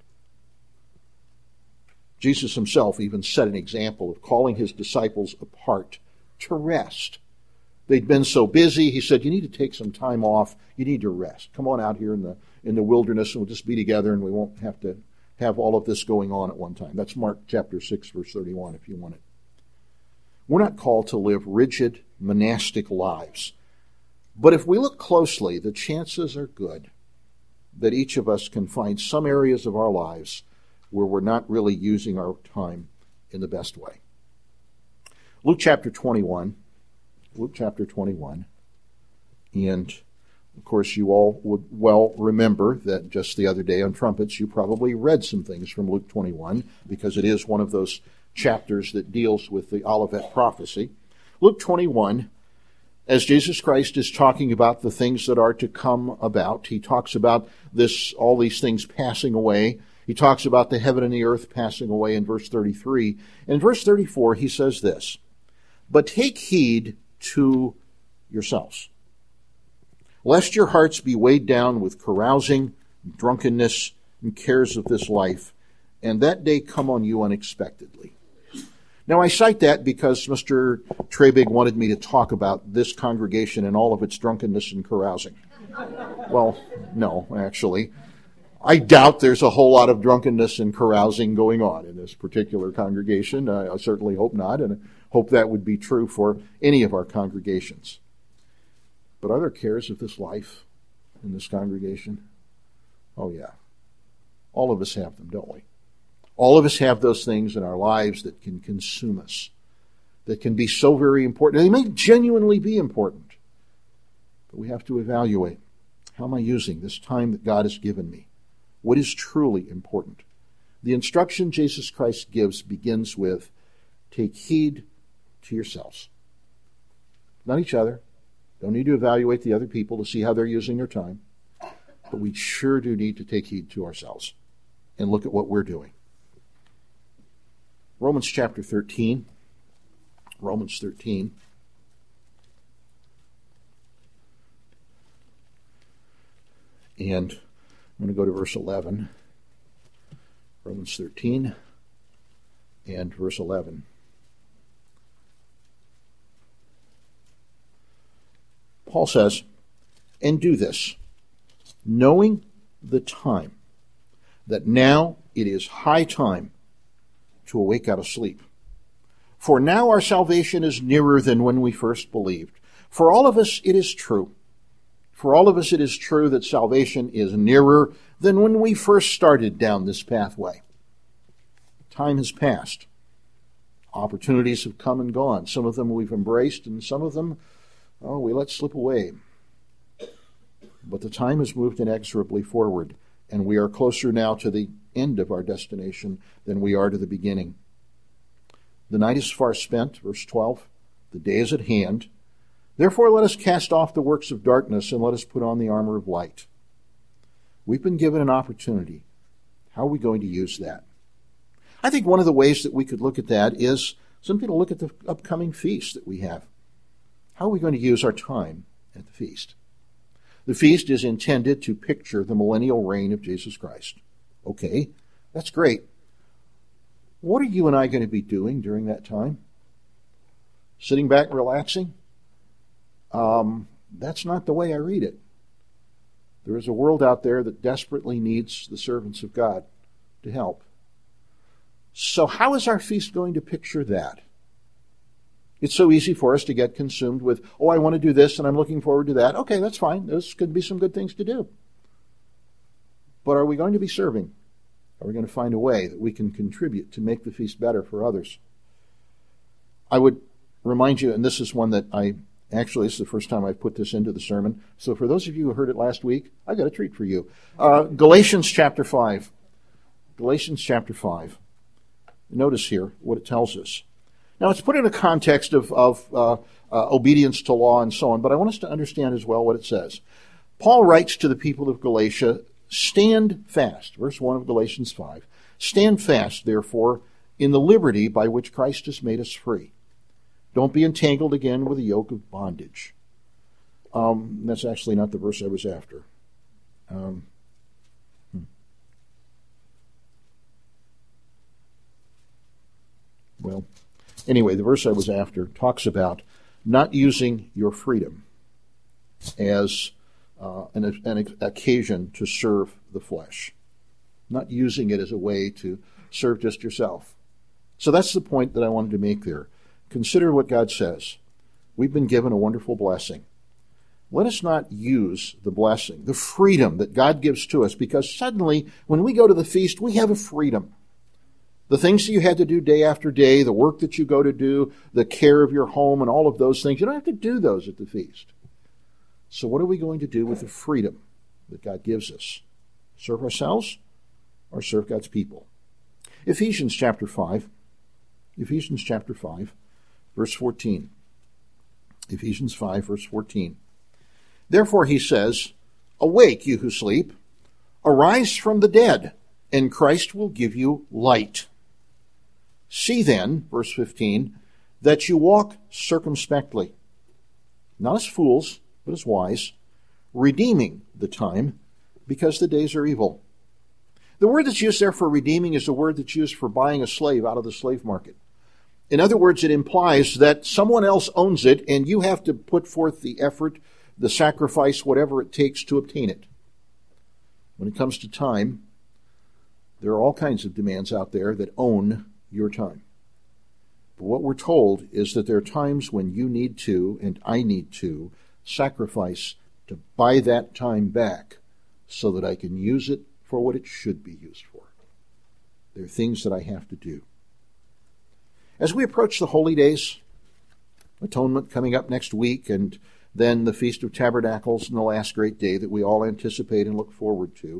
Jesus himself even set an example of calling his disciples apart to rest. They'd been so busy, he said, you need to take some time off. You need to rest. Come on out here in the in the wilderness and we'll just be together and we won't have to have all of this going on at one time. That's Mark chapter six, verse thirty-one, if you want it. We're not called to live rigid, monastic lives. But if we look closely, the chances are good that each of us can find some areas of our lives where we're not really using our time in the best way. Luke chapter twenty-one. Luke chapter twenty-one. And, of course, you all would well remember that just the other day on Trumpets, you probably read some things from Luke twenty-one, because it is one of those chapters that deals with the Olivet prophecy. Luke twenty-one, as Jesus Christ is talking about the things that are to come about, he talks about this, all these things passing away. He talks about the heaven and the earth passing away in verse thirty-three. In verse thirty-four, he says this, "But take heed to yourselves, lest your hearts be weighed down with carousing, drunkenness, and cares of this life, and that day come on you unexpectedly." Now, I cite that because Mister Trebig wanted me to talk about this congregation and all of its drunkenness and carousing. Well, no, actually. I doubt there's a whole lot of drunkenness and carousing going on in this particular congregation. Uh, I certainly hope not, and I hope that would be true for any of our congregations. But are there cares of this life in this congregation? Oh, yeah. All of us have them, don't we? All of us have those things in our lives that can consume us, that can be so very important. They may genuinely be important, but we have to evaluate, how am I using this time that God has given me? What is truly important? The instruction Jesus Christ gives begins with, take heed to yourselves. Not each other. Don't need to evaluate the other people to see how they're using their time. But we sure do need to take heed to ourselves and look at what we're doing. Romans chapter thirteen. Romans thirteen. And I'm going to go to verse eleven. Romans thirteen and verse eleven. Paul says, "And do this, knowing the time, that now it is high time to awake out of sleep. For now our salvation is nearer than when we first believed." For all of us it is true. For all of us it is true that salvation is nearer than when we first started down this pathway. Time has passed. Opportunities have come and gone. Some of them we've embraced, and some of them, oh, we let slip away. But the time has moved inexorably forward, and we are closer now to the end of our destination than we are to the beginning. The night is far spent, verse twelve. The day is at hand. Therefore let us cast off the works of darkness, and let us put on the armor of light. We've been given an opportunity. How are we going to use that? I think one of the ways that we could look at that is simply to look at the upcoming feast that we have. How are we going to use our time at the feast? The feast is intended to picture the millennial reign of Jesus Christ. Okay, that's great. What are you and I going to be doing during that time? Sitting back, relaxing? Um, that's not the way I read it. There is a world out there that desperately needs the servants of God to help. So how is our feast going to picture that? It's so easy for us to get consumed with, oh, I want to do this and I'm looking forward to that. Okay, that's fine. Those could be some good things to do. But are we going to be serving? Are we going to find a way that we can contribute to make the feast better for others? I would remind you, and this is one that I, actually, this is the first time I've put this into the sermon. So for those of you who heard it last week, I've got a treat for you. Uh, Galatians chapter five. Galatians chapter five. Notice here what it tells us. Now, it's put in a context of, of uh, uh, obedience to law and so on, but I want us to understand as well what it says. Paul writes to the people of Galatia, "Stand fast," verse one of Galatians five. "Stand fast, therefore, in the liberty by which Christ has made us free. Don't be entangled again with a yoke of bondage." Um, that's actually not the verse I was after. Um, hmm. Well, anyway, the verse I was after talks about not using your freedom as uh, an, an occasion to serve the flesh. Not using it as a way to serve just yourself. So that's the point that I wanted to make there. Consider what God says. We've been given a wonderful blessing. Let us not use the blessing, the freedom that God gives to us, because suddenly when we go to the feast, we have a freedom. The things that you had to do day after day, the work that you go to do, the care of your home and all of those things, you don't have to do those at the feast. So what are we going to do with the freedom that God gives us? Serve ourselves or serve God's people? Ephesians chapter five. Ephesians chapter five, verse fourteen. Ephesians five, verse fourteen. "Therefore he says, awake, you who sleep, arise from the dead, and Christ will give you light. See then," verse fifteen, "that you walk circumspectly, not as fools, but as wise, redeeming the time, because the days are evil." The word that's used there for redeeming is the word that's used for buying a slave out of the slave market. In other words, it implies that someone else owns it, and you have to put forth the effort, the sacrifice, whatever it takes to obtain it. When it comes to time, there are all kinds of demands out there that own your time. But what we're told is that there are times when you need to, and I need to, sacrifice to buy that time back so that I can use it for what it should be used for. There are things that I have to do. As we approach the holy days, Atonement coming up next week, and then the Feast of Tabernacles and the last great day that we all anticipate and look forward to,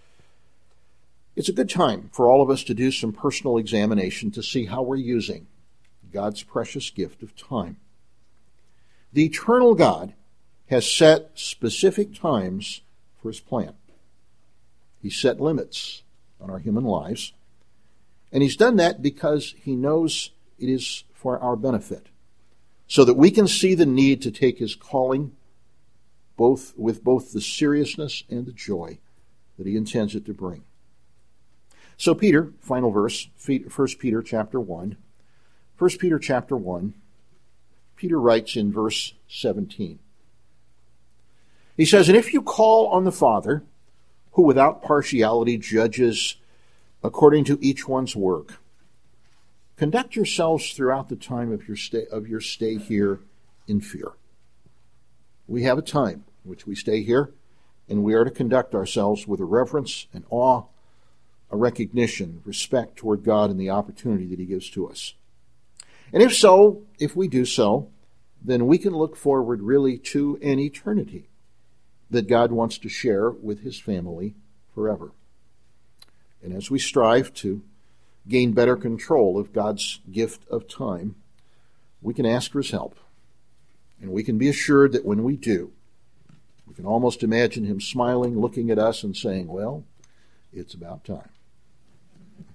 it's a good time for all of us to do some personal examination to see how we're using God's precious gift of time. The eternal God has set specific times for his plan. He set limits on our human lives, And he's done that because he knows it is for our benefit, so that we can see the need to take his calling both with both the seriousness and the joy that he intends it to bring. So Peter, final verse, First Peter chapter one. First Peter chapter one, Peter writes in verse seventeen. He says, "And if you call on the Father, who without partiality judges according to each one's work, conduct yourselves throughout the time of your stay, of your stay here in fear." We have a time in which we stay here, and we are to conduct ourselves with a reverence and awe, a recognition, respect toward God and the opportunity that he gives to us. And if so, if we do so, then we can look forward really to an eternity that God wants to share with his family forever. And as we strive to gain better control of God's gift of time, we can ask for his help. And we can be assured that when we do, we can almost imagine him smiling, looking at us and saying, "Well, it's about time."